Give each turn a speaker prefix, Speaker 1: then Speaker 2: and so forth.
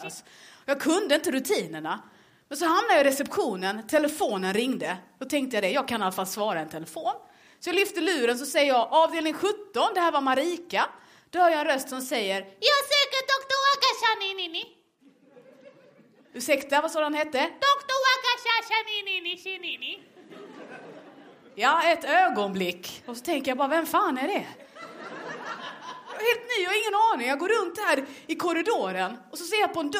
Speaker 1: Jag kunde inte rutinerna. Men så hamnade jag i receptionen, telefonen ringde. Då tänkte jag jag kan i alla fall svara en telefon. Så jag lyfter luren, så säger jag avdelning 17, det här var Marika. Då hör jag en röst som säger:
Speaker 2: Jag söker Dr. Wakashaninini.
Speaker 1: Ursäkta, vad sa han hette?
Speaker 2: Dr. Wakashaninini.
Speaker 1: Ja, ett ögonblick. Och så tänker jag bara, vem fan är det? Jag är helt ny, jag har ingen aning. Jag går runt här i korridoren och så ser jag på en dörr